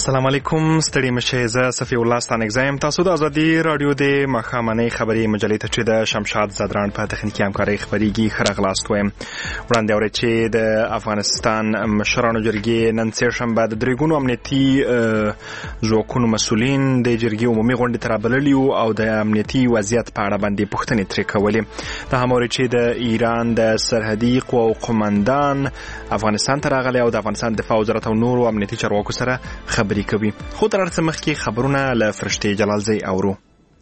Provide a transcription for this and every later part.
السلام علیکم ستړي مشه زه صفی الله ستانګزم تاسو د ازادي رادیو د مخامنۍ خبري مجلې ته چې د شمشاد زدران په تخنیکی همکاري خبريږي خرغلاست وایم وړاندې اوري چې د افغانستان مشرانو جرګې نن سهشنبه د درېګونو امنیتي ځواکونو مسولین د جرګې عمومي غونډې ترابللی او د امنیتي وضعیت په اړه باندې پوښتنې ترې کولې د هموري چې د ایران د سرحدي قواو قومندان افغانستان ته راغلی او د افغانستان دفاع وزارت او نورو امنیتي چارواکو سره خبرې کوي خو تر څه مخکې خبرونه له فرشتي جلالزی اورو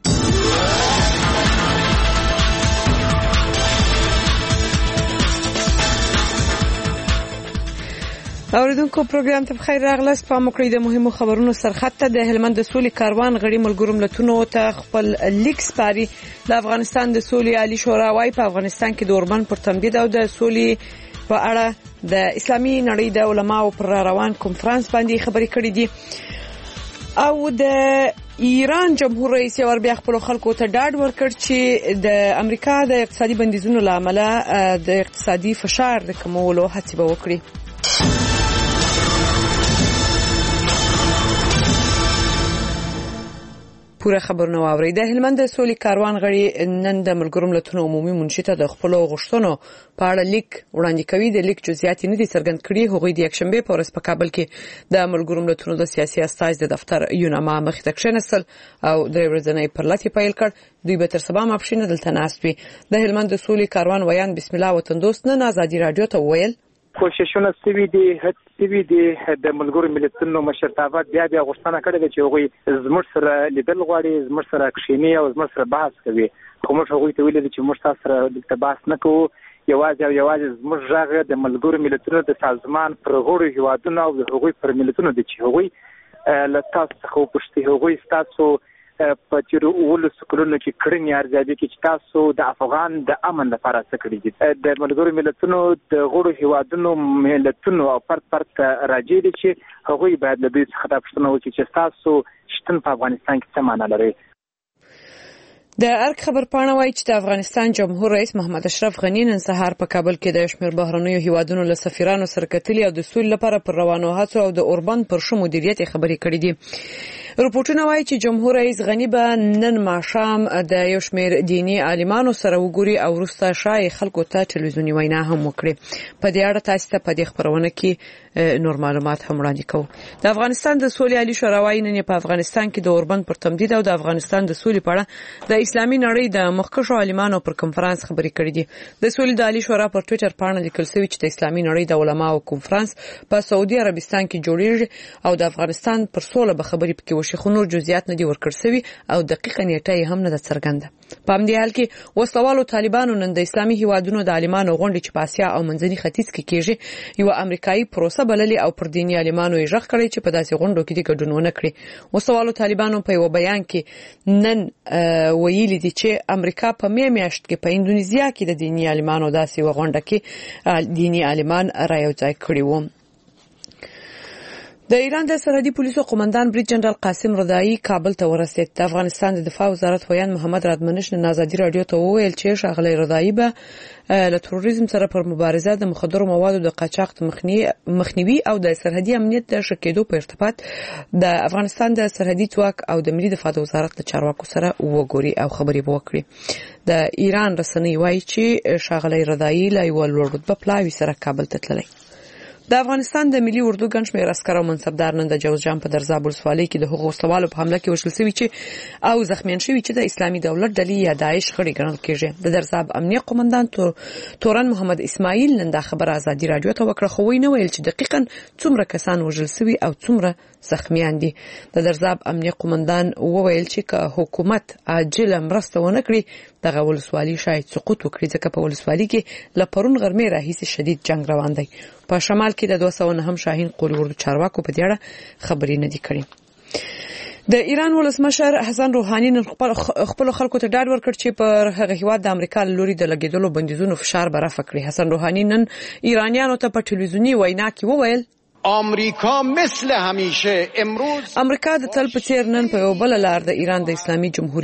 اوریدونکو پروګرام ته بخیر راغلاست په مکړې د مهمو خبرونو سرخط ته د هلمند د سولې کاروان غړي ملګرو ملتونو ته خپل لیک سپاري د افغانستان د سولې عالی شورا وايي په افغانستان کې د اوربند پر تمدید او د سولې په اړه د اسلامي نړۍ د علماو پر روان کنفرانس باندې خبرې کړې دي او د ایران جمهور رئیس ور بیا خپل خلکو ته ډاډ ورکړ چې د امریکا د اقتصادي بندیزونو لامل د اقتصادي فشار د کمولو هڅه وکړي پوره خبرونه واوري د هلمند د سولې کاروان غړي نن د ملګرو ملتونو عمومي منشي ته د خپل غوښتنو په اړه لیک وړاندې کوي د لیک جزئیات نه دي څرګند کړي هغوی د یکشنبه په ورځ په کابل کې د ملګرو ملتونو د سیاسي استازي د دفتر یوناما مخې ته کښېنستل او د ورځنۍ پرلطې پیل کړ دوی به تر سبا ماپښین دلته ناست وي د هلمند د سولې کاروان ویان بسم الله وطن دوست نن ازادي رادیو ته ویل کوششونه سوي دي هڅې دي د ملګرو ملتونو مشرتابه بیا غوښتنه کړې ده چې هغوی زموږ سره لیدل غواړي زموږ سره کښیني او زموږ سره بحث کوي خو موږ هغوی ته ویل چې موږ تاسو سره دلته بحث نه کوو یوازې زموږ غږ د ملګرو ملتونو د سازمان پر غړو هیوادونو او د هغوی پر ملتونو دي چې هغوی له تاسو څخه وپوښتي هغوی تاسو په تیر ولس کلونو کې کړنی ارزیابي کې چې تاسو د افغان د امن لپاره څه کړی دي د ملګرو ملتونو د غړو هیوادونو ملتونو او فرد راځي دي چې هغوی باید د دې څخه د پښتنو چې تاسو شتون په افغانستان کې څه معنی لري د ارګ خبر پاڼه وايي چې د افغانستان جمهور رئیس محمد اشرف غنی نن سهار په کابل کې د شمیر بهرنیو هیوادونو له سفیرانو سره کتلي او د سولې لپاره پر روانو هڅو او د اوربند پر شمو مدیریت خبرې کړې دي رپورټونه وايي چې جمهور رئیس غنی به نن ماښام د یو شمیر دینی عالمانو سره وګوري او وروسته شای خلکو ته ټلویزیونی وینا هم وکړي په دې اړه تاسو ته په دې خبرونه کې نور معلومات هم وړاندې کوو د افغانستان د سولې عالی شورا وايي نن په افغانستان کې د اوربند پر تمدید او د افغانستان د سولې په اړه د اسلامي نړۍ د مخکښو عالمانو پر کنفرانس خبرې کړې دي د سولې د عالی شورا پر ټوئیټر پاڼه لیکل شوی چې د اسلامي نړۍ د علماو کنفرانس په سعودي عربستان کې جوړیږي او د افغانستان پر سوله به خبرې پکې وشي خو نور جزئیات نه دي ورکړ شوی او دقیقه نیټه هم نه ده څرګنده په همدې حال کې وسلوالو طالبانو نن د اسلامي هیوادونو د عالمانو غونډې چې په اسیا او منځني ختیځ کې کېږي یو امریکایي پروسه بللې او پر دینی عالمانو یې ژغ کړی چې په داسې غونډو کې د ګډون ونه کړي وسلوالو طالبانو په یو بیان کې نن ویلي دي چې امریکا په میاشت کې په انډونیزیا کې د دینی عالمانو داسې غونډه کې دینی عالمان رايوځای کړي وو د ایران د سرحدي پولیسو قومندان بریټ جنرال قاسم رضایی کابل ته ورسېد د افغانستان د دفاع وزارت ویان محمد رادمنش نن ازادي رادیو ته وویل چې ښاغلی رضایی به له تروریزم سره پر مبارزه د مخدرو موادو د قاچاق مخنیوي او د سرحدي امنیت د ښه کېدو په ارتباط د افغانستان د سرحدي ځواک او د ملي دفاع وزارت له چارواکو سره وګوري او خبرې وکړي د ایران رسنۍ وایي چې ښاغلی رضایی له یو لوړ رتبه پلاوي سره کابل ته تللی د افغانستان د ملي اردو ګڼ شمېر عسکر او منصبدار نن د جوزجان په درزاب ولسوالۍ کې د هغو وسلوالو په حمله کې وژل شوي چې او زخمیان شوي چې د اسلامي دولت ډلې یا داعش غړي ګڼل کېږي د درزاب امنیه قومندان تورن محمد اسماعیل نن دا خبر ازادي رادیو ته وکړه خو وینه ویل چې دقیقاً څومره کسان وژل شوي او څومره زخمیان دي د درزاب امنیه قومندان وویل چې که حکومت عاجله مرسته ونه کړي دغه ولسوالۍ شاید سقوط وکړي ځکه په ولسوالۍ کې له پرون غرمې راهیسې شدید جنگ روان دی په شمال کې د 209 شاهین قولي اردو چارواکو په دې اړه خبرې نه دي کړې د ایران ولسمشر حسن روحاني نن خپل خلکو ته ډاډ ورکړ چې پر هغه هیواد د امریکا لوري د لګیدلو بندیزونو فشار برافه کړی حسن روحاني نن ایرانیانو ته په ټلویزیونی وینا کې وویل آمریکا امروز امریکا د تل په څیر نن په یو بل لار د ایران د اسلامي جمهوریت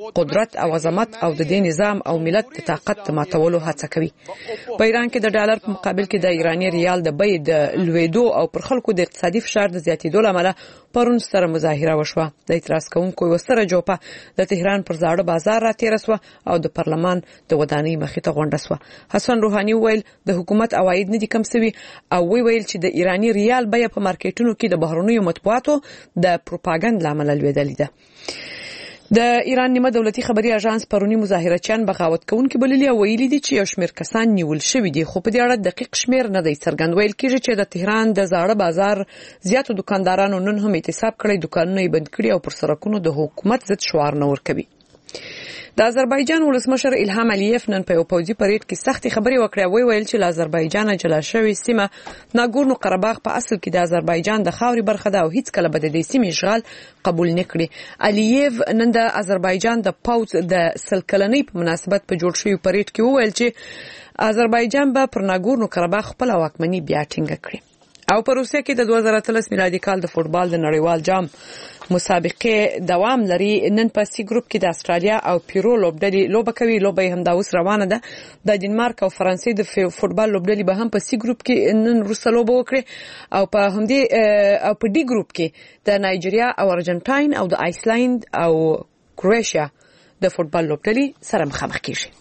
قدرت او عظمت او د دې نظام او ملت د طاقت ماتولو هڅه کوي. په ایران کې د ډالر په مقابل کې د ایرانی ریال د بیې د لویدو او پر خلکو د اقتصادي فشار د زیاتېدو لامل پرون سره مظاهره وشوه. د اعتراض کوونکو یو ستره جوپه د تهران پر زاړه بازار را تېره سوه او د پارلمان د ودانۍ مخې ته غونډه سوه. حسن روحاني وویل د حکومت عواید نه دي کم سوي او ویل چې د ایرانی ریال بیه په مارکیټونو کې د بهرنیو مطبوعاتو د پروپاګند لامل لویدلې ده. د ایران نیمه دولتي خبري اژانس پرونی مظاهرچیان بغاوت کوونکي بللي او ویلي دي چې یو شمېر کسان نیول شوي دي، خو په دې اړه دقیق شمېر نه دی څرګند. ویل کېږي چې د تهران د زاړه بازار زیاتو دکاندارانو نن هم احتساب کړی، دکانونه یې بند کړي او پر سړکونو د حکومت ضد شعار نه ورکوي. د آذربایجان ولسمشر الهام الیف نن په یو پوځي پریډ کې سختي خبرې وکړې. ویل چې له آذربایجان جلا شوې سیمه ناګورنو قرهباغ په اصل کې د آذربایجان د خاوري برخه ده او هیڅ کله به د دې سیمې اشغال قبول نه کړي. الیف نن د آذربایجان د پوځ د سلکلنۍ په مناسبت په جوړ شوی پریډ کې وویل چې آذربایجان به پر ناګورنو قرهباغ خپل واکمني بیا ټینګه کړي. او په روسیه کې د 2013 میلادي کال د فوټبال د نړیوال جام مسابقه دوام لري. نن په سی ګروپ کې د استرالیا او پیرو لوبډلې لوبه کوي. لوبه هم دا اوس روانه ده. د ډنمارک او فرانسې د فوټبال لوبډلې به هم په سی ګروپ کې نن روسه لوبه وکړي او په همدې او په ډي ګروپ کې د نایجیریا او ارجنټاین او د آیسلند او کروشیا د فوټبال لوبډلې سره مخامخ کیږي.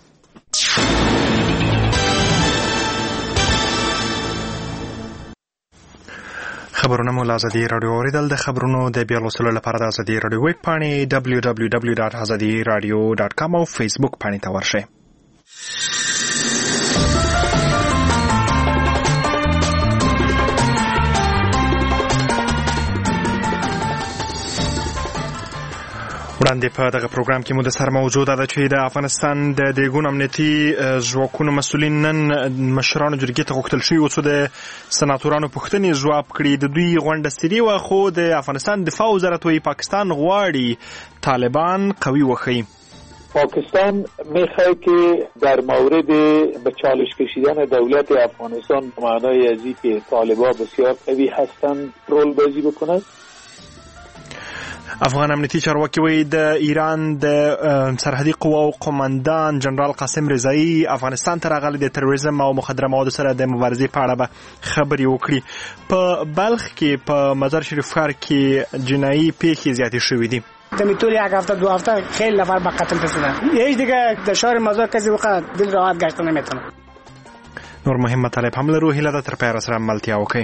خبرونه مو آزادي رادیو اوریدل. د خبرونو د بیا لوستلو لپاره د آزادي رادیو ویب پاڼې www.azadiradio.com او فیسبوک پاڼې ته ورشئ. وړاندې په دغه پروګرام کې مو د سر موجوده ده چې د افغانستان د دریګون امنیتي ځواکونو مسؤلین نن مشرانو جرګې ته غوښتل شوي و چې د سناتورانو پوښتنې ځواب کړي. د دوی غونډه ستړې وه، خو د افغانستان دفاع وزارت وایي پاکستان غواړي طالبان قوی وښیي. پاکستان میخواد که در مورد به چالش کشیدن دولت افغانستان به معنای ازی که طالبان بسیار قوی هستند رول بازی بکند. افغان امنیتي چارواکي وایي د ایران د سرحدي قواو قومندان جنرال قاسم رضایی افغانستان ته راغلی د تروریزم او مخدره موادو سره د مبارزې په اړه به خبرې وکړي. په بلخ کې په مزار شریف ښار کې جنایي پیښې زیاتې شوې دي. طول یک هفته دو هفته خیلی نفر به قتل رسیدن. هیچ دیگه در شهر مزار کسی وقت دل راحت گشت نمیتونه. نور مهم مطالب هم لرو. هیله ده تر پایه سره ملتیا وکړئ.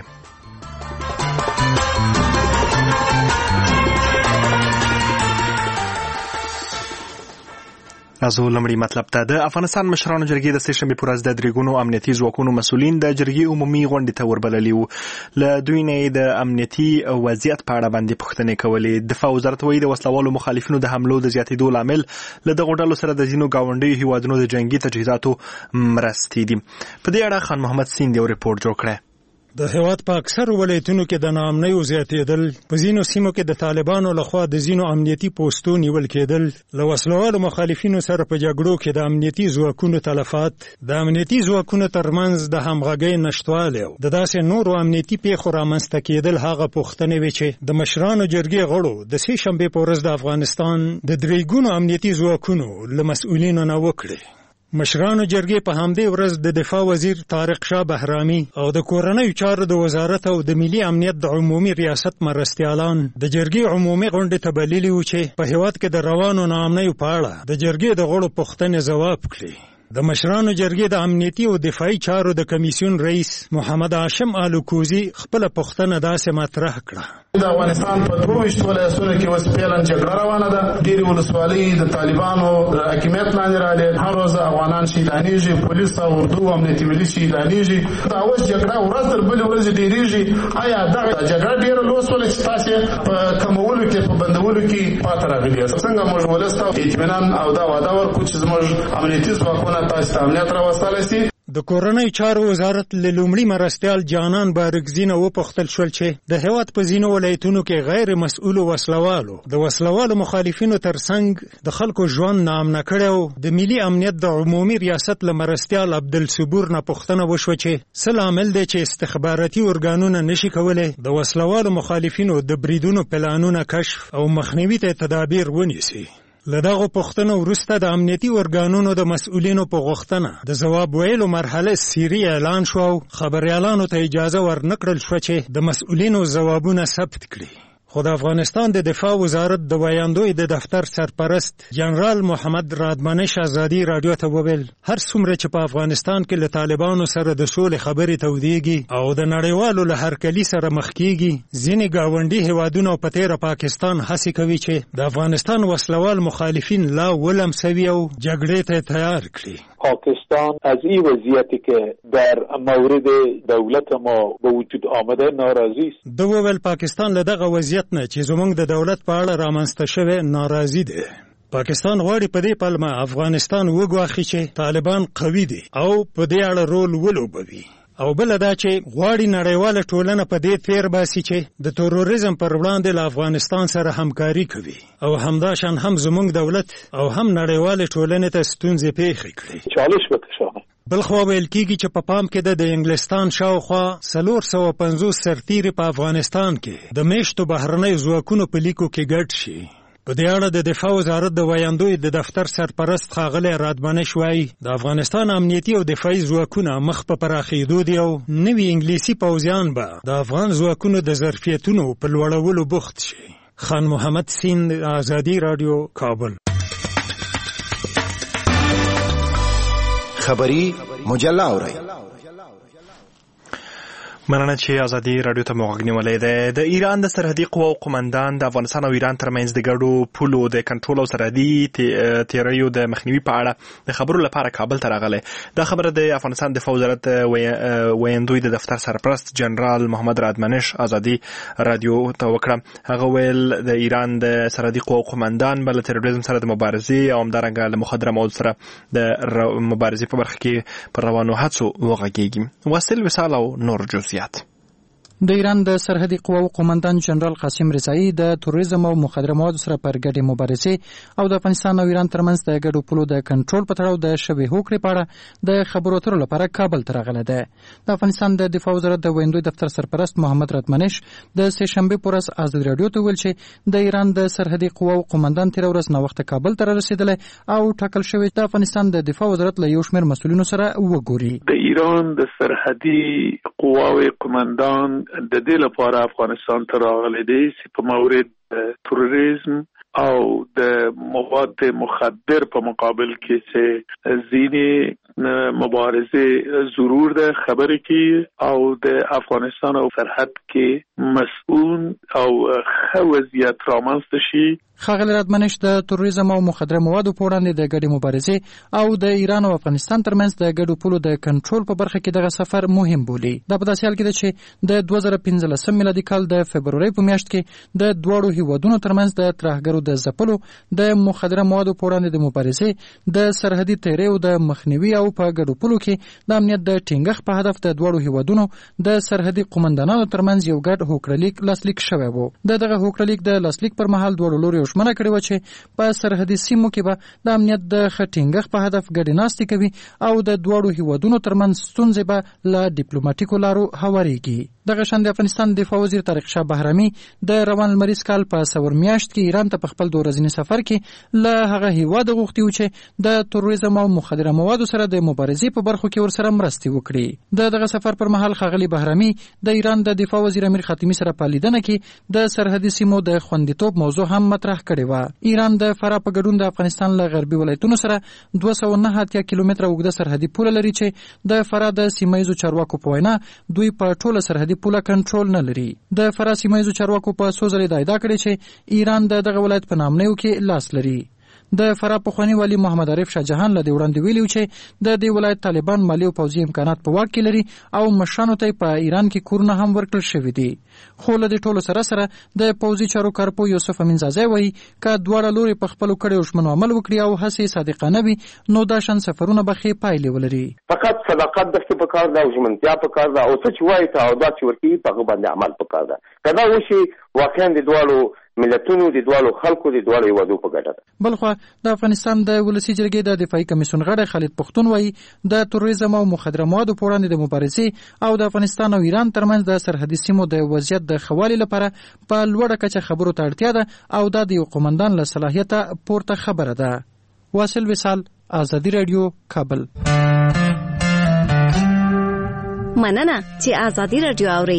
تاسو لمړی مطلب ته د افغانستان مشرانو جرګې د سهشنبې پر ورځ د دریګونو امنیتي ځواکونو مسؤلین د جرګې عمومي غونډې ته وربللي وو. له دوی نه د امنیتي وضعیت په اړه باندې پوښتنې کولې. دفاع وزارت وایي د وسلوالو مخالفینو د حملو د زیاتېدو لامل له دغو ډلو سره د ځینو ګاونډیو هیوادونو د جنګي تجهیزاتو مرستې دي. په دې اړه خان محمد سیند یو ریپورت جوړ کړی. د هیواد په اکثر ولایتونو کې د ناامنیو زیاتېدل، په ځینو سیمو کې د طالبانو لخوا د ځینو امنیتي پوستو نیول کېدل، له وسلوالو مخالفینو سره په جګړو کې د امنیتي ځواکونو تلفات، د امنیتي ځواکونو ترمنځ د همغږۍ نشتوالی او د داسې نورو امنیتي پیښو رامنځته کېدل هغه پوښتنې وې چې د مشرانو جرګې غړو د سهشنبې په ورځ د افغانستان د دریګونو امنیتي ځواکونو له مسؤلینو نه وکړې. مشرانو جرګې په همدې ورځ د دفاع وزیر طارق شاه بهرامي او د کورنیو چارو د وزارت او د ملي امنیت د عمومي ریاست مرستیالان د جرګې عمومي غونډې ته بللي وو چې په هیواد کې د روانو ناامنیو په اړه د جرګې د غړو پوښتنې ځواب کړي. د مشرانو جرګې د امنیتي او دفاعي چارو د کمیسیون رئیس محمد هاشم الوکوزي خپل پوښتنه داسې مطرح کړه. د افغانستان په 22 ولایتونو کې اوس فعلا جګړه روانه ده. ډېری ولسوالۍ د طالبانو حکومت لاندې راغلي. هر ورځ افغانان شهیدانېږي، پولیس او اردو امنیتي ملي شهیدانېږي. دا اوس جګړه ورځ تر بلې ورځې ډېرېږي. آیا دغه جګړه ډېره لوسوله چې تاسې په کمولو کې په بندولو کې پاتې راغلي یاست؟ څنګه موږ ولس ته اطمینان او دا وعده ورکړو چې زموږ امنیتي ځواکونه تاسې ته امنیت راوستلی سي؟ د کورنیو چارو وزارت له لومړي مرستیال جانان بارګزي نه وپوښتل شول چې د هیواد په ځینو ولایتونو کې غیر مسؤلو وسلوالو د وسلوالو مخالفینو ترڅنګ د خلکو ژوند ناامنه کړی او د ملي امنیت د عمومي ریاست له مرستیال عبدالصبور نه پوښتنه وشوه چې څه لامل دی چې استخباراتي ارګانونه نشي کولی د وسلوالو مخالفینو د بریدونو پلانونه کشف او مخنیوي ته تدابیر ونیسي. له دغو پوښتنو وروسته د امنیتي ارګانونو د مسؤلینو په غوښتنه د ځواب ویلو مرحله سیري اعلان شو او خبریالانو ته اجازه ورنکړل شوه چې د مسؤلینو ځوابونه ثبت کړي. خو د افغانستان د دفاع وزارت د ویاندوی د دفتر سرپرست جنرال محمد رادمنش ازادي رادیو ته وویل هر څومره چې په افغانستان کې له طالبانو سره د سولې خبرې تودېږي او د نړیوالو له هرکلي سره مخ کېږي، ځینې ګاونډي هیوادونه په تېره پاکستان هڅې کوي چې د افغانستان وسلوال مخالفین لا ولمسوي او جګړې ته تیار کړي. پاکستان از این وضعیتی که در مورد دولت ما به وجود آمده ناراضی است. د وویل پاکستان له دغه وضعیت نه چې زموږ د دولت په اړه رامنځته شوی ناراضي دی. پاکستان غواړي په دې پلمه افغانستان وګواښي چې طالبان قوي دي او په دې اړه رول ولوبوي. او بل دا چې غواړي نړیواله ټولنه په دې تیر باسي چې د تروریزم پر وړاندې له افغانستان سره همکاري کوي او همداشان هم زموږ دولت او هم نړیواله ټولنې ته ستونزې پیښې کړي. چالش وکړه. بلخوا ویل کېږي چې په پام کې د انګلستان شاوخوا 450 سرتیري په افغانستان کې د میشتو بهرنیو ځواکونو په لیکو کې ګډ شي. په دې اړه د دفاع وزارت د ویاندوی د دفتر سرپرست ښاغلی رادمنش وایي د افغانستان امنیتي او دفاعي ځواکونه مخ په پراخېدو دي او نوي انګلیسي پوځیان به د افغان ځواکونو د ظرفیتونو په لوړولو بوخت شي. خان محمد سیند، آزادي رادیو، کابل. خبری مجله اورئ. مننه چې ازادي رادیو ته موږ نیولې ده. د ایران د سرحدي قواو قومندان د افغانستان او ایران ترمنځ د ګډو پولو د کنټرول او سرحدي تیریو د مخنیوي په اړه د خبرو لپاره کابل ته راغلی. دا خبره د افغانستان دفاع وزارت ویاندوی د دفتر سرپرست جنرال محمد رادمنش ازادي رادیو ته وکړه. هغه ویل د ایران د سرحدي قواو قومندان بل تروریزم سره د مبارزې او همدارنګه له مخدره موادو سره د مبارزې په برخه کې پر روانو هڅو وغږیږي. واصل وصال او نور جزئیات. د ایران د سرحدي قواو قومندان جنرال قاسم رضایی د تروریزم او مخدره موادو سره پر ګډې مبارزې او د افغانستان او ایران ترمنځ د ګډو پولو د کنټرول په تړاو د شوې هوکړې په اړه د خبرو اترو لپاره کابل ته راغلی دی. د افغانستان د دفاع وزارت د ویاندوی دفتر سرپرست محمد رادمنش د سه شنبه پر ورځ ازادي رادیو ته ویل چې د ایران د سرحدي قواو قومندان تیر ورځ نوښت کابل ته رسیدلی او ټاکل شوی د افغانستان د دفاع وزارت له یو شمېر مسؤلینو سره وګوري. د ایران د سرحدي قواو قومندان د دې لپاره افغانستان ته راغلی دی چې په مورد تروریزم او د مواد مخدر په مقابل کې چې ځینې مبارزه ضرور ده خبرې کې او د افغانستان او سرحد کې مسئول او ښه وضعیت رامنځته شي. ښاغلی رادمنش د تروریزم او مخدره موادو په وړاندې د ګډې مبارزې او د ایران او افغانستان ترمنځ د ګډو پولو د کنټرول په برخه کې دغه سفر مهم بولي. دا په داسې حال کې ده چې د 2015 میلادي کال د فبرورۍ په میاشت کې د دواړو هیوادونو ترمنځ د ترهګرو د ځپلو، د مخدره موادو په وړاندې د مبارزې، د سرحدي تیریو د مخنیوي او په ګډو پولو کې د امنیت د ټینګښت په هدف د دواړو هیوادونو د سرحدي قومندانانو ترمنځ یو ګډ هوکړلیک لاسلیک شوی و. دغه هوکړلیک د لاسلیک پر مهال دواړو لوري ژمنه کړې وه چې په سرحدي سیمو کې به د امنیت د ښه ټینګښت په هدف ګډې ناستې کوي او د دواړو هیوادونو ترمنځ ستونزې به له ډیپلوماټیکو لارو هوارېږي. دغه شان د افغانستان دفاع وزیر طارق شاه بهرامي د روان لمریز کال په سور میاشت کې ایران ته په خپل 2 ورځني سفر کې له هغه هیواده غوښتي و چې د تروریزم او مخدره موادو سره د مبارزې په برخو کې ورسره مرستې وکړي. دغه سفر پر مهال ښاغلي بهرامي د ایران د دفاع وزیر امیر خاتمي سره په لیدنه کې د سرحدي سیمو د خوندیتوب موضوع هم مطرح کړې وه. ایران د فراه په ګډون د افغانستان له غربي ولایتونو سره 209 کیلومتره اوږده سرحدي پوله لري چې د فراه د سیمایي چارواکو په وینا دوی په ټوله سرحدي پوله کنټرول نه لري. د فراه سیمایي چارواکو په څو ځلې ادعا کړې چې ایران د دغه ولایت په نامنیو کې لاس لري. د فراه پخواني والي محمد عارف شاه جهان له دې وړاندې ویلي چې د دې ولایت طالبان مالي او پوځي امکانات په واک کې لري او مشرانو ته په ایران کې کورونه هم ورکړل شوي دي. خو له دې ټولو سره د پوځي چارو کارپو یوسف امینزاده وایي که دواړه لوري په خپلو کړیو ژمنو عمل وکړي او هڅې صادقانه وي نو دا شان سفرونه به ښې پایلې ولري. فقط صداقت دغه په کار ده او ژمنتیا په کار ده او څه چې وایي ته او دا چې ورکوي په هغه باندې عمل په کار ده. که دا وشي واقعا د دواړو ملتونو د دواړو خلکو د دواړو هیوادو په ګټه ده. بلخوا د افغانستان د ولسي جرګې د دفاعي کمیسیون غړی خالد پښتون وایي د تروریزم او مخدره موادو په وړاندې د مبارزې او د افغانستان او ایران ترمنځ د سرحدي سیمو د وضعیت د ښه والي لپاره په لوړه کچه خبرو ته اړتیا ده او دا د یو قومندان له صلاحیته پورته خبره ده. واصل وصال، آزادي رادیو، کابل. مننه چې آزادي رادیو اورئ.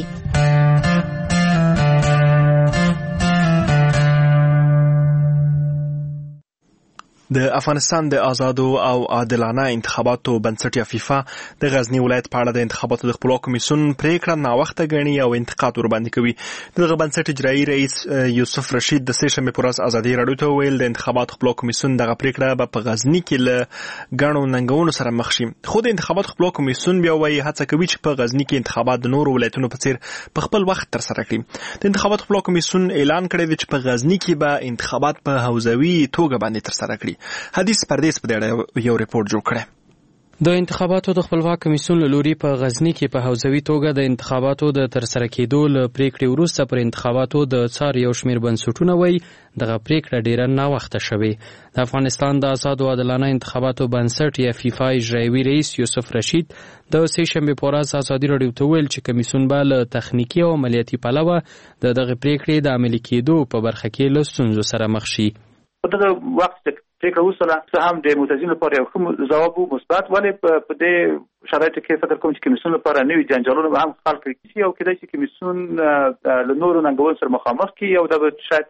د افغانستان د آزادو او عادلانه انتخاباتو بنسټ یا فیفا د غزنی ولایت په اړه د انتخاباتو د خپلواک کمیسیون پریکړه ناوخته ګڼي او انتقاد ورباندې کوي. دغه بنسټ اجرایي رئیس یوسف رشید د سه شنبې پر ورځ آزادي رادیو ته ویل د انتخاباتو خپلواک کمیسیون دغه پریکړه به په غزنی کې له ګڼو ننګونو سره مخ شي. خو د انتخاباتو خپلواک کمیسیون بیا وایي هڅه کوي چې په غزنی کې انتخابات د نورو ولایتونو په څیر په خپل وخت ترسره کړي. د انتخاباتو خپلواک کمیسیون اعلان کړی دی چې په غزنی کې به انتخابات په حوزوي توګه باندې ترسره کړي. حدیث پردیس په دې یو ریپورت جوړ کړی. د انتخاباتو د خپلواک کمیسیون له لوري په غزنی کې په حوزوي توګه د انتخاباتو د ترسره کېدو له پریکړې وروسته پر انتخاباتو د څار یو شمېر بنسټونه وایي دغه پریکړه ډیره ناوخته شوې. د افغانستان د آزادو عادلانه انتخاباتو بنسټ یا فیفا اجرایي رئیس یوسف رشید د سه شنبې په ورځ آزادي رادیو ته ویل چې کمیسیون به له تخنیکي او عملیاتي پلوه د دغه پریکړې د عملي کېدو په برخه کې له ستونزو سره مخ شي. په دغه وخت فکر وسله څه هم د متزین لپاره یو ښه ځواب مثبت، ولې په دې شرایطو کې فکر کوم چې کمیسیون لپاره نوي جنجالونه به هم خلق کړي او کېدای شي کمیسیون له نورو ننګونو سره مخامخ کړي او دا به شاید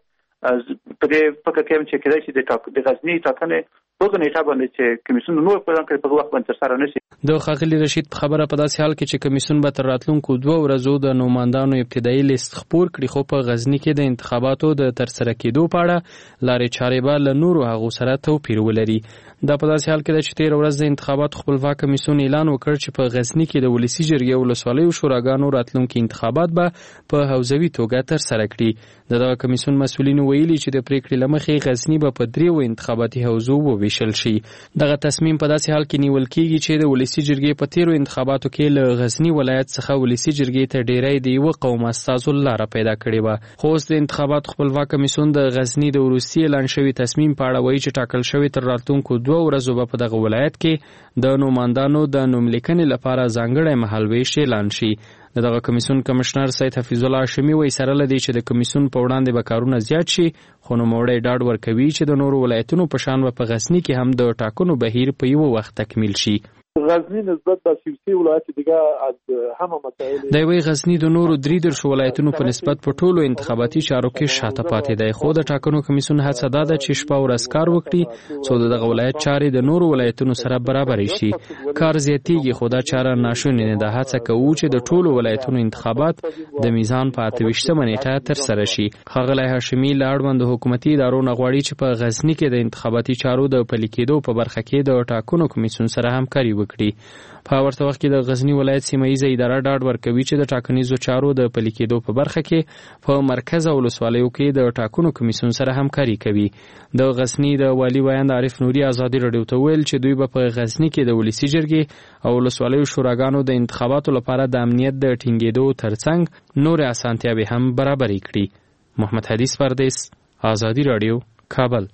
په دې فکر کوم چې کېدای شي د غزنی ټاکنې په نیټه باندې چې کمیسیون نور په ځان کې په وخت باندې ترسره نشي. د ښاغلي رشید په خبره په داسې حال کې چې کمیسیون به تر راتلونکو 2 ورځو د نوماندانو ابتدایي لیست خپور کړي، خو په غزنی کې د انتخاباتو د ترسره کېدو په اړه لارې چارې به له نورو هغو سره توپیر ولري. دا په داسې حال کې ده چې 13 ورځ د انتخاباتو خپلواک کمیسیون اعلان وکړ چې په غزنی کې د ولسي جرګې او ولسوالیو شوراګانو راتلونکي انتخابات به په حوزوي توګه ترسره کړي. دغه کمیسیون مسؤلینو ویلي چې د پریکړې له مخې غزنی به په 3 انتخاباتي حوزو وویشل شي. دغه تصمیم په داسې حال کې نیول کېږي چې د ولسي جرګې په 13 انتخاباتو کې له غزنی ولایت څخه ولسي جرګې ته ډیری د یو قوم استازو لاره پیدا کړې وه. خو اوس د انتخاباتو خپلواک کمیسیون د غزنی د وروستي اعلان شوي تصمیم په اړه وایي چې ټاکل شوی تر راتلونکو 2 ورځو به په دغه ولایت کې د نوماندانو د نوملیکنې لپاره ځانګړی مهالویش اعلان شي. دغه کمیسیون کمشنر سید حفیظ الله هاشمي وایي سره لدی چې د کمیسیون په وړاندې به کارونه زیات شي، خو نوموړی ډاډ ورکوي چې د نورو ولایتونو په شان به په غزنی کې هم د ټاکنو بهیر په یو وخت تکمیل شي. غزنی نسبت به 30 ولایت دیگه از همه مسائل د غزنی د نورو 3 ولایتونو په نسبت په ټولو انتخاباتي چارو کې شاته پاتې دی. خو د ټاکنو کمیسیون هڅه ده چې شپه ورځ کار وکړي څو دغه ولایت چارې د نورو ولایتونو سره برابر شي. کار زیاتیږي خو دا چاره ناشونې نه ده. هڅه کوو چې د ټولو ولایتونو انتخابات د میزان په 28 نیټه تر سره شي. ښاغلی هاشمي له اړوند حکومتي ادارو نه غواړي چې په غزنی کې د انتخاباتي چارو د پلي کېدو په برخه کې د ټاکنو کمیسیون سره همکاري وکړي. په ورته وخت کې د غزنی ولایت سیمه‌ایزه اداره ډاډ ورکوي چې د ټاکنیزو چارو د پلي کېدو په برخه کې په مرکز او ولسوالیو کې د ټاکنو کمیسیون سره همکاري کوي. د غزنی د والی ویاند عارف نوري آزادي رادیو ته ویل چې دوی به په غزنی کې د ولسي جرګې او ولسوالیو شوراګانو د انتخاباتو لپاره د امنیت د ټینګېدو ترڅنګ نور اسانتیاوې هم برابرې کړي. محمد حدیث پردیس، آزادي رادیو، کابل.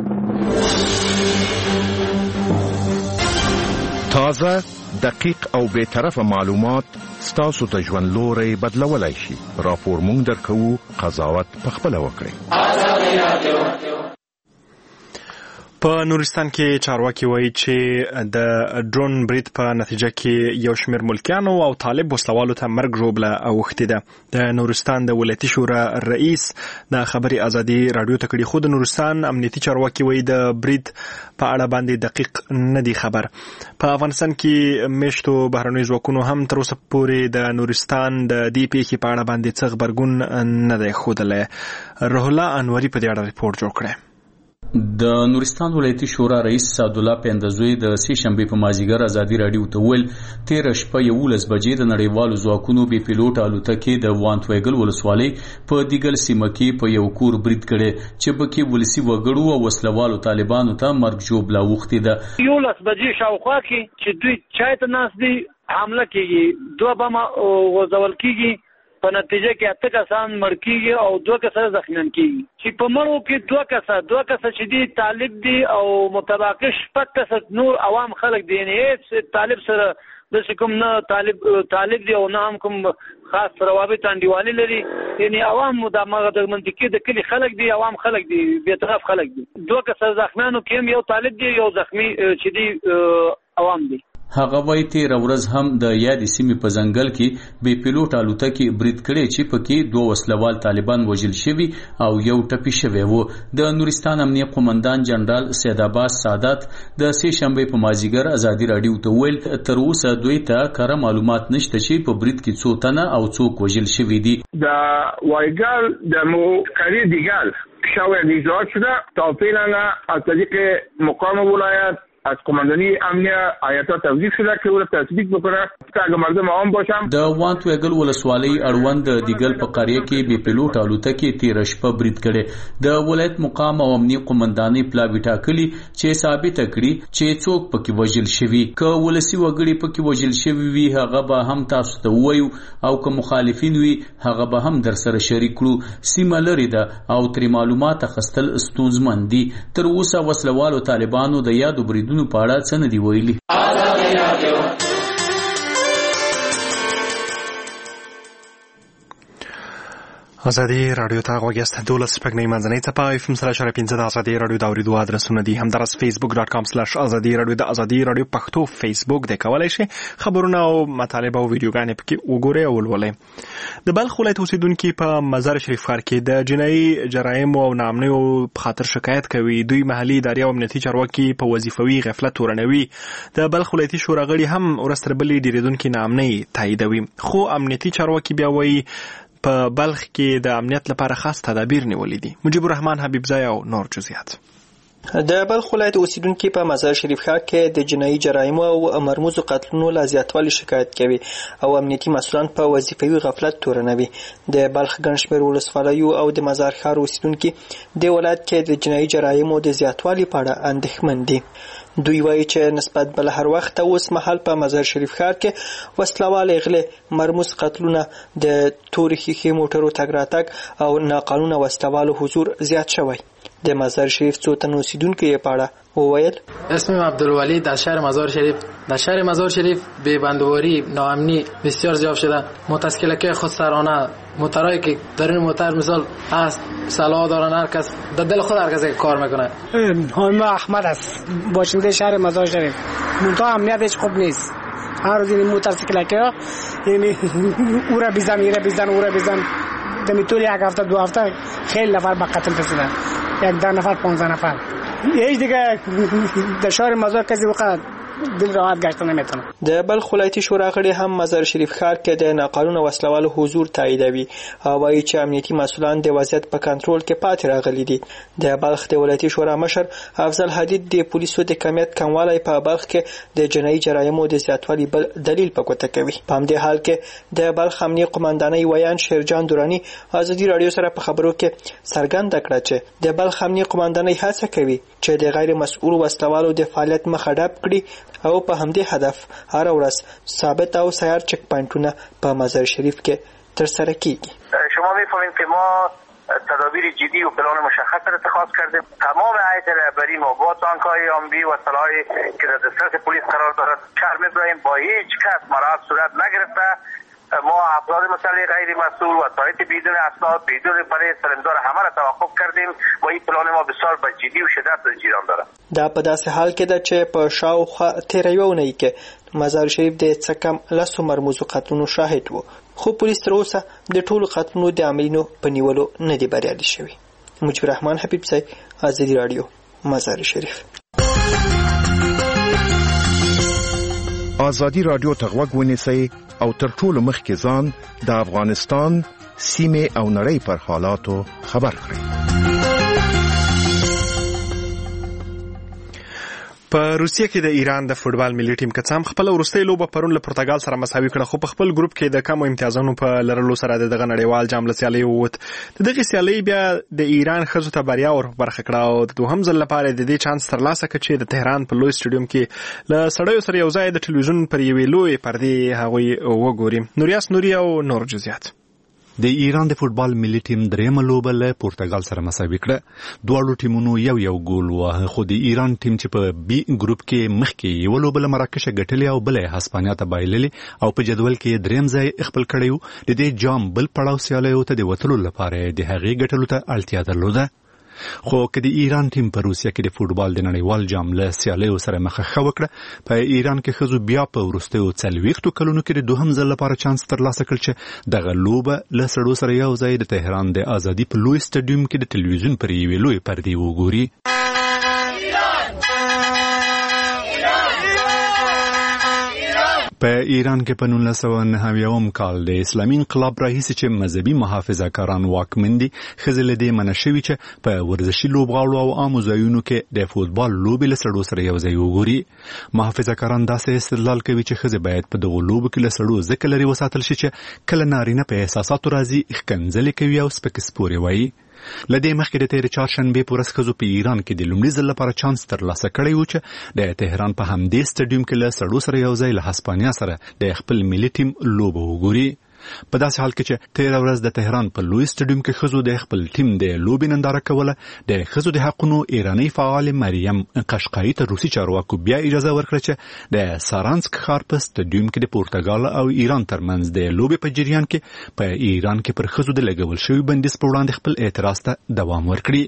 تازه، دقیق او بے طرفه معلومات ستاسو ته ژوند لوري بدلولای شي. راپور مونږ درکوو، قضاوت پخپله وکړئ. په نورستان کې چارواکي وایي چې د ډرون برید په نتیجه کې یو شمېر ملکیانو او طالب وسلوالو ته مرګ ژوبله اوښتې ده. د نورستان د ولایتي شورا رئیس د خبري ازادي رادیو ته کړي، خو د نورستان امنیتي چارواکي وایي د برید په اړه باندې دقیق نه دی خبر. په افغانستان کې میشتو بهرنیو ځواکونو هم تر اوسه پورې د نورستان د دې پیښې په اړه باندې څه غبرګون نه دی ښودلی. روح الله انوري په دې اړه ریپورت جوړ کړی. د نورستان ولایتي شورا رئیس سعدالله پیندزوی د سه شنبې په مازیګر ازادي رادیو ته ویل 13 شپه 11 بجې د نړیوالو ځواکونو بي پیلوټ الوتکې د وانتویګل ولسوالۍ په دیګل سیمه کې په یو کور برید کړي چې پکې ولسي وګړو او وسلوالو طالبانو ته مرګ ژوبله اوښتې ده. 11 بجې شاوخوا کې چې دوی چای ته ناست دي، حمله کېږي، 2 بمه غورځول کېږي په نتیجه کې 8 کسان مړ کیږي او 2 کسان زخمیان کیږي چې په مړو کې 2 کسان چې دي طالب دي او متباقي 6 کسان نور عوام خلک دي نه هیڅ طالب سره د کوم نه طالب دی او نه هم کوم خاص روابط انډیوالي لري یعنی عوام د منطقې د کلی خلک دي عوام خلک دي بی‌طرف خلک دي 2 کسان زخمیانو کې یو طالب دی یو زخمی چې دي عوام دي هغه وایي تیر ورځ هم د یادې سیمې په ځنګل کې بې پیلوټ الوتکې برید کړې چې پکې 2 وسلوال طالبان وژل شوي او یو ټپي شوی و. د نورستان امنیه قومندان جنرال سید عباس سادات د سه شنبه په مازیګر ازادي رادیو ته ویل تر اوسه دوی ته کره معلومات نشته چې په برید کې څو تنه او څوک وژل شوي دي. د وایګل د موکری دیگل شاور ایجاد شده تا فعلا از طریق مقام ولایت از کماندانی امنیه آیاتا توضیح شده که او تطبیق بکنه که اگه مردم عام باشم. د وانت ویګل ولسوالۍ اړوند د دیګل په قریه کې بې پیلوټ الوتکې تیر شپه برید کړي. د ولایت مقام او امنیه قومندانۍ پلاوی ټاکلي چې ثابت کړي چې څوک پکې وژل شوي. که ولسی وګړي پکې وژل شوي وي هغه به هم تاسو ته ووایو او که مخالفین وي هغه به هم در سره شریک کړو. سیمه لري ده او ترې معلومات اخیستل ستونزمن دي. تر اوسه وسلوالو طالبانو د یادو بریدونو په اړه څه نه دي ویلي. ازادي رادیو ته غوږیاست 12 شپږ منځنۍ څپه FM سره شره 15 د ازادي رادیو د اوریدو ادرسونه دي همدارس facebook.com/ازادي رادیو د ازادي رادیو پښتو فیسبوک د کولای شي خبرونه او مطالب او ویډیوګانې پکې وګورئ او ولولئ. د بلخ ولایت اوسیدونکو په مزار شریف ښار کې د جنایي جرایم او ناامنیو په خاطر شکایت کوي. دوی محلي ادارې او امنیتي چارواکي په وظیفوي غفلت ورنوي. د بلخ ولایتي شورا غړي هم ورستربلې ډیریدونکو ناامنۍ تاییدوي خو امنیتي چارواکي بیا وایي په بلخ کې د امنیت لپاره خاص تدابیر نیولې دي. مجيب الرحمن حبیبزای او نور جزئیات. د بلخ ولایت اوسیدونکو په مزار شریف ښار کې د جنایي جرایم او مرموزو قتلونو لا زیاتوالی شکایت کوي او امنیتي مسؤلان په وظیفوي غفلت تورنوي. د بلخ ګڼ شمېر ولسوالیو او د مزار ښار اوسیدونکو د ولایت کې د جنایي جرایم او د زیاتوالي په اړه اندېښمن دي. دوی وایي چې نسبت بل هر وخت اوس مهال په مزار شریف ښار کې وسلوال غلې مرموز قتلونه د تورې ښیښې موټرو تګ راتګ او ناقانونه وسلوالو حضور زیات شوی. د مزار شریف څو تن اوسیدونکو یې په اړه وویل. اسمم عبدالولی در شهر مزار شریف به بندواری ناامنی بسیار زیاد شده. متاسکلکه خودسرانه موترایی که در این موتر مثال هست سلاح دارن هر کس در دل خود هر کس کار میکنه. حامی احمد است باشنده شهر مزار شریف. منتها امنیتش خوب نیست. هر روز این موتورسیکلکه ها یعنی او را بیزن دمی طول یک هفته 2 هفته خیلی نفر به قتل رسیدن. 10 نفر 15 نفر هیچ دیگه در شهر مزار کسی وقت دل راحت گشت نمیتونه. د بلخ ولایتي شورا غړي هم مزار شریف ښار کې د ناقانونه وسلوالو حضور تاییدوي او وایي چې امنیتي مسؤلان د وضعیت په کنټرول کې پاتې راغلي دي. د بلخ د ولایتي شورا مشر افضل حدید د پولیسو د کمیت کموالی په بلخ کې د جنایي جرایمو د زیاتوالي بل دلیل په ګوته کوي. په همدې حال کې د بلخ امنیه قومندانۍ ویان شیرجان دورانی ازادي رادیو سره په خبرو کې څرګنده کړه چې د بلخ امنیه قومندانۍ هڅه کوي چې د غیر مسؤل وسلوالو د فعالیت مخه ډپ کړي او په همدې هدف هر ورځ ثابت او سیار چک پوینټونه په مزار شریف کې تر سره کیږي. شما می‌فهمید که ما تدابیر جدی و پلان مشخص را اتخاذ کردیم. تمام هیئت رهبری ما با تانک‌های آمبی و سلاحی که در دسترس پلیس قرار دارد شهر می‌بریم با هیچ کس مراعات صورت نگرفته. ما افراد مسلح غیر مسئول و سایت بدون اسناد بدون برای سرمدار همه را توقف کردیم و این پلان ما بسیار با جدی و شدت جریان دارد. دا په داسې حال کې ده چې په شاوخوا تیره یوه اونۍ کې مزار شریف د څه کم 10 مرموزو قتلونو شاهد و خو پولیس تر اوسه د ټولو قتلونو د عاملینو په نیولو نه دي بریالي شوي. مجيب الرحمن حبیبزی ازادي رادیو مزار شریف. ازادي رادیو ته غوږ ونیسئ او تر ټولو مخکې ځان د افغانستان سیمې او نړۍ پر حالاتو خبر کړئ. په روسیه کې د ایران د فوټبال ملي ټیم کڅام خپل وروستۍ لوبه پرون له پرتګال سره مساوي کړه خو په خپل ګروپ کې د کم امتیازونو په لرلو سره دغه نړیوال جام له سیالۍ ووت. دغه سیالۍ بیا د ایران ښځو ته بریا ور برخه کړه او د دوهم ځل لپاره د دې چانس ترلاسه کړ چې د تهران په لوی سټډیوم کې له سړیو سره یو ځای د ټلویزیون پر یوې لوی پردې هغوی وګوري. نوریاس نوري او نور جزئیات. د ایران د فوټبال ملي ټیم درېمه لوبه له پرتګال سره مساوي کړه. دواړو ټیمونو یو ګول وواهه، خو د ایران ټیم چې په بي ګروپ کې مخکې یوه لوبه له مراکش ګټلې او بله یې هسپانیا ته بایللې او په جدول کې درېیم ځای خپل کړی و. د دې جام بل پړاو سیالیو ته د وتلو لپاره د هغې ګټلو ته اړتیا درلوده. خو که د ایران ټیم په روسیه کې د فوټبال د نړیوال جام له سیالیو سره مخه ښه وکړه، په ایران کې ښځو بیا په وروستیو 40 کلونو کې د دوهم ځل لپاره چانس ترلاسه کړ چې دغه لوبه له سړو سره یو ځای د تهران د ازادي په لوی سټډیوم کې د ټلویزیون پر یوې لوی پردې وګوري. په ایران کې په 1999 کال د اسلامي انقلاب راهیسې چې مذهبي محافظه‌کاران واکمن دي، ښځې له دې منع شوي چې په ورزشي لوبغاړو او عامو ځایونو کې د فوټبال لوبې له سړو سره یو ځای وګوري. محافظه‌کاران داسې استدلال کوي چې ښځې باید په دغو لوبو کې له سړو ځکه لرې وساتل شي چې کله نارینه په احساساتو راځي ښکنځلې کوي او سپکې سپورې وایي. له دې مخکې د تېرې چهارشنبې په ورځ ښځو په ایران کې د لومړي ځل لپاره چانس ترلاسه کړی و چې د تهران په همدې سټډیوم کې له سړو سره یو ځای له هسپانیا سره د خپل ملي ټیم لوبه وګوري. په داسې حال کې چې تېره ورځ د تهران په لوی سټډیوم کې ښځو د خپل ټیم د لوبې ننداره کوله، د ښځو د حقونو ایرانۍ فعال مریم قشقایي ته روسي چارواکو بیا اجازه ورکړه چې د سارانسک ښار په سټډیوم کې د پرتګال او ایران ترمنځ د لوبې په جریان کې په ایران کې پر ښځو د لګول شوي بندیز په وړاندې خپل اعتراض ته دوام ورکړي.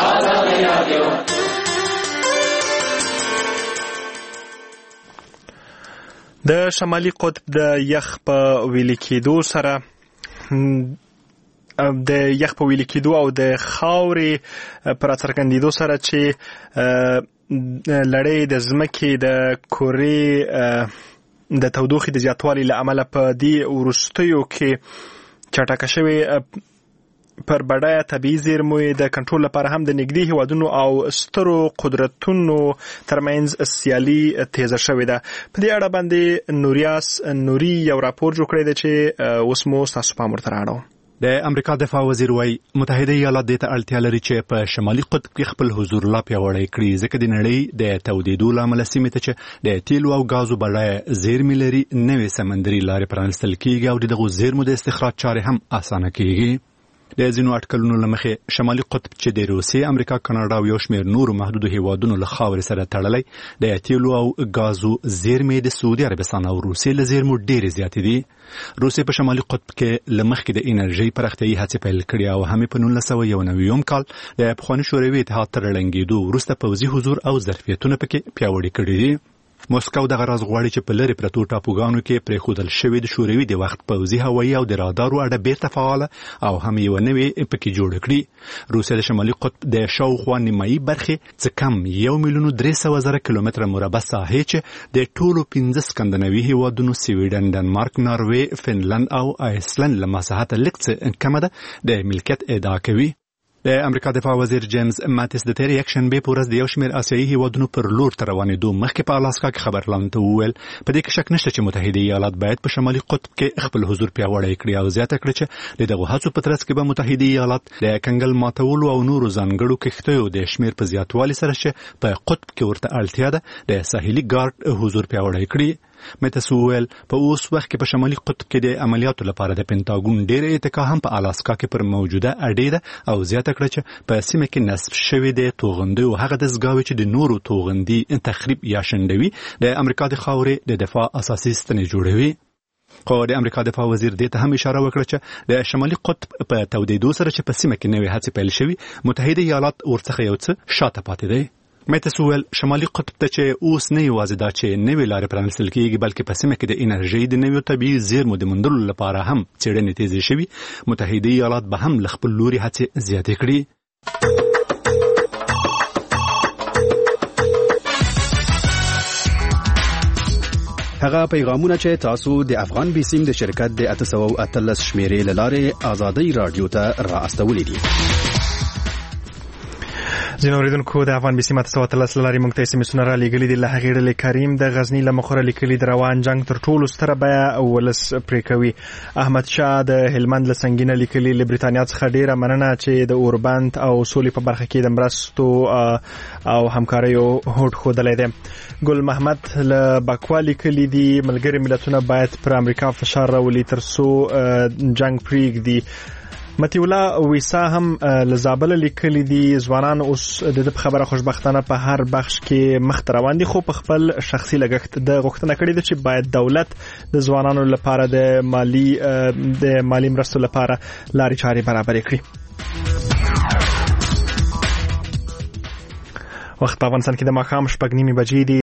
د شمالي قطب د یخ په ویلي کېدو سره او د خاورې پر څرګندېدو سره چې لړۍ د ځمکې د کورې د تودوخې د زیاتوالي له امله په دې وروستیو کې چټکه شوې پر بډایه طبیعي زیرمو د کنټرول لپاره هم د نږدې هیوادونو او سترو قدرتونو ترمنځ سیالي تیزه شوې ده. په دې اړه باندې نوریاس نوري یو راپور جوړ کړی دی چې اوس مو ستاسو پام ورته رااړوم. د امریکا دفاع وزیر وایي متحده ایالات دې ته اړتیا لري چې په شمالي قطب کې خپل حضور لا پیاوړی کړي، ځکه د نړۍ د تودېدو له امله سیمې ته چې د تیلو او غازو بډایه زیرمې لري نوې سمندري لارې پرانیستل کېږي او د دغو زیرمو د استخراج چارې هم اسانه کېږي. د ځینو اټکلونو له مخې شمالي قطب چې د روسیې، امریکا، کاناډا او یو شمېر نورو محدودو هیوادونو له خاورې سره تړلی، د تیلو او غازو زیرمې د سعودي عربستان او روسیې له زیرمو ډېرې زیاتې دي. روسیې په شمالي قطب کې له مخکې د انرژۍ پراختیايي هڅې پیل کړي او هم په 1991 کال د پخواني شوروي اتحاد تر ړنګېدو وروسته پوځي حضور او ظرفیتونه پکې پیاوړي کړي دي. موسکو دغه راز غواړي چې په لرې پرتو ټاپوګانو کې پرېښودل شوې د شوروي د وخت پوځي هوایي او د رادارو اډه بیرته فعاله او هم یوه نوې پکې جوړه کړي. روسیه د شمالي قطب د شاوخوا نیمایي برخې څه کم 1,300,000 کیلومتره مربع ساحې چې د ټولو 15 سکندناوي هیوادونو سویډن، ډنمارک، ناروې، فنلند او آیسلند له مساحته لږ څه کمه ده د ملکیت ادعا کوي. د امریکا دفاع وزیر جیمز ماتیس د تېرې یکشنبې په ورځ د یو شمېر آسیایي هیوادونو پر لور ته روانېدو مخکې په الاسکا کې خبرلاندو ته وویل په دې کې شک نشته چې متحده ایالات باید په شمالي قطب کې خپل حضور پیاوړی کړي او زیاته کړي چې د دغو هڅو په ترڅ کې به متحده ایالات د کنګل ماتولو او نورو ځانګړو کښتیو د شمېر په زیاتوالي سره چې په قطب کې ورته اړتیا ده د ساحلي ګارد حضور پیاوړی کړي. متیس وویل په اوس وخت کې په شمالي قطب کې د عملیاتو لپاره د پینټاګون ډېر اتکا هم په الاسکا کې پر موجوده اډې ده او زیاته کړه چې په سیمه کې نصب شوې د توغندیو هغه دستګاوې چې د نورو توغندي تخریب یا شنډوي د امریکا د خاورې د دفاع اساسي ستنې جوړوي. خو د امریکا دفاع وزیر دې ته هم اشاره وکړه چې د شمالي قطب په تودېدو سره چې په سیمه کې نوې هڅې پیل شوي، متحده ایالات ورڅخه یو څه شاته پاتې دی. متیس وویل شمالي قطب ته چې اوس نه یوازې دا چې نوې لارې پرانیستل کېږي بلکې په سیمه کې د انرژۍ د نویو طبیعي زیرمو د موندلو لپاره هم څېړنې تیزې شوي، متحده ایالات به هم له خپل لوري هڅې زیاتې کړي. هغه پیغامونه چې تاسو د افغان بیسیم د شرکت د 813 شمیرې له لارې آزادۍ رادیو ته را استولې دي. ځینې اوریدونکو د افغان بیسي ماته سوات لارې موږ ته SMS را لیږلي دي. له هغې ډلې کریم د غزني له مخوره لیکلي د روان جنګ تر ټولو ستره بیه ولس پرې کوي. احمد شاه د هلمند له سنګینه لیکلي له برېټانیا څخه ډېره مننه چې د اوربند او سولې په برخه کې د مرستو او همکاریو هوډ ښودلی دی. ګل محمد له بکوا لیکلي دي ملګري ملتونه باید پر امریکا فشار راولي تر څو جنګ پرېږدي. متی الله ویسا هم له زابل لیکلي دي ځوانان اوس د خبره خوشبختانه په هر بخش کې مخ روان دي، خو په خپل شخصي لګښت د غوښتنه کړې ده چې باید دولت د ځوانانو لپاره د مالی مرستو لپاره لارې چارې برابرې کړي. وخت په افغانستان کې د ماښام 6:30 بجې دي.